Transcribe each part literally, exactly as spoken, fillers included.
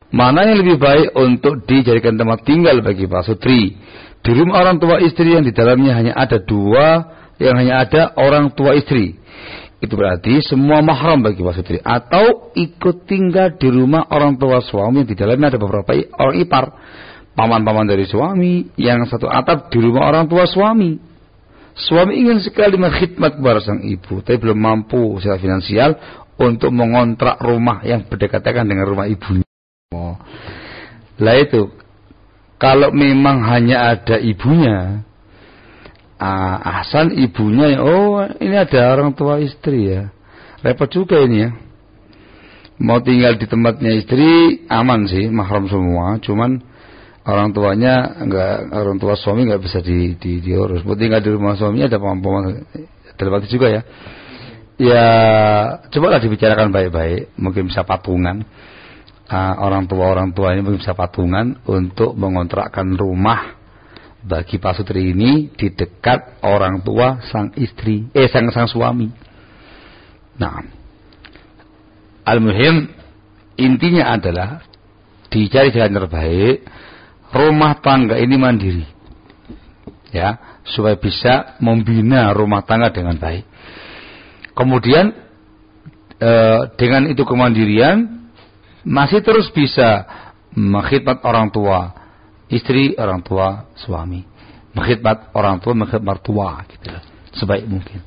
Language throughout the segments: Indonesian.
mana yang lebih baik untuk dijadikan tempat tinggal bagi pasutri? Di rumah orang tua istri yang di dalamnya hanya ada dua, yang hanya ada orang tua istri. Itu berarti semua mahram bagi pasutri. Atau ikut tinggal di rumah orang tua suami yang di dalamnya ada beberapa orang ipar, paman-paman dari suami, yang satu atap di rumah orang tua suami. Suami ingin sekali mengkhidmat kepada sang ibu, tapi belum mampu secara finansial untuk mengontrak rumah yang berdekatan dengan rumah ibunya. Oh. Lah itu, kalau memang hanya ada ibunya, ah, ahsan ibunya, oh ini ada orang tua istri ya, repot juga ini ya. Mau tinggal di tempatnya istri aman sih, mahram semua, cuman orang tuanya enggak, orang tua suami enggak bisa di, di diurus. Mau tinggal di rumah suaminya ada paman-paman telepati juga ya. Ya cobalah dibicarakan baik-baik, mungkin bisa patungan. Uh, orang tua orang tua ini mungkin bisa patungan untuk mengontrakkan rumah bagi pasutri ini di dekat orang tua sang istri, eh sang sang suami. Nah, al-muhim intinya adalah dicari jalan terbaik rumah tangga ini mandiri, ya, supaya bisa membina rumah tangga dengan baik. Kemudian eh, dengan itu kemandirian masih terus bisa mengkhidmat orang tua istri, orang tua suami, mengkhidmat orang tua, mengkhidmat mertua, gitu lah, sebaik mungkin.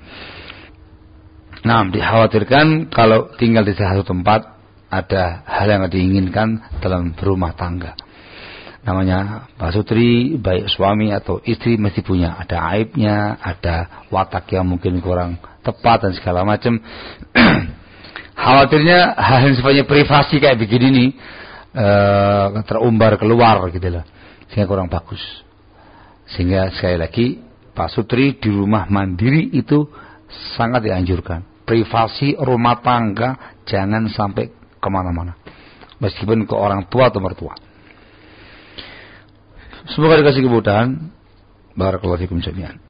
Nah, dikhawatirkan kalau tinggal di satu tempat ada hal yang diinginkan dalam berumah tangga. Namanya pasutri, baik suami atau istri mesti punya ada aibnya, ada watak yang mungkin kurang tepat dan segala macam. Khawatirnya hal yang sifatnya privasi kayak begini nih uh, terumbar keluar gitu loh, sehingga kurang bagus. Sehingga sekali lagi pasutri di rumah mandiri itu sangat dianjurkan. Privasi rumah tangga jangan sampai kemana-mana, meskipun ke orang tua atau mertua. Semoga dikasih kemudahan. Barakallahu fikum jami'an.